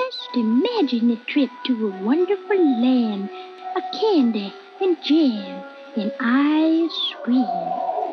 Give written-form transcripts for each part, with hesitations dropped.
Just imagine a trip to a wonderful land of candy and jam and ice cream.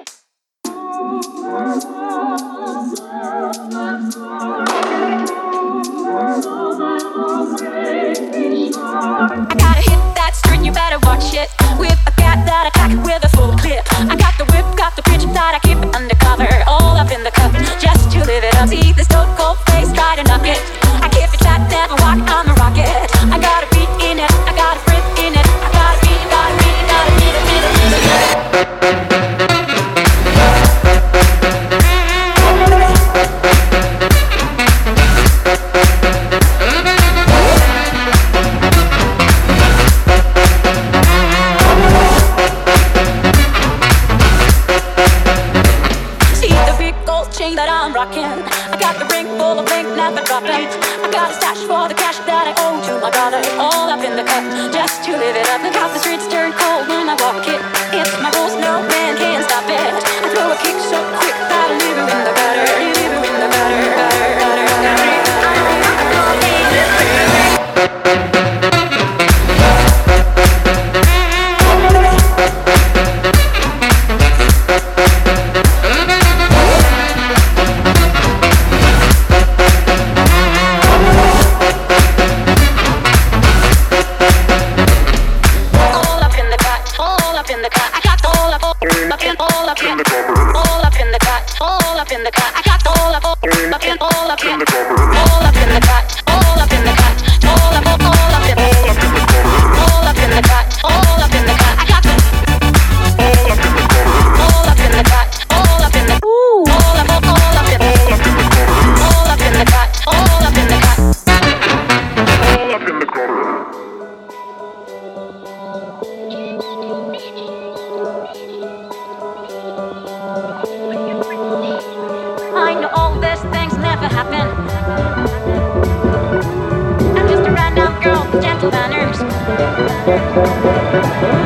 I gotta hit that string, you better watch it. With a cat that I pack with a full clip. I got the whip, got the pitch that I keep it undercover. All up in the cup, just to live it up. See this stone cold face, try to knock it. I keep it tight, never walk, I'm a rocket. I got a beat in it, I got a breath in it. I got a beat, got a beat, got a beat, that I'm rocking. I got the ring full of ink, never dropping. I got a stash for the cash that I owe to my brother. All up in the cup, just to live it up. Look how the streets turn cold when I walk it. It's my rules, no man can stop it. I throw a kick so quick that I leave her in the gutter. Leave her in the gutter, gutter, gutter, gutter. I know all these things never happen. I'm just a random girl with gentle manners.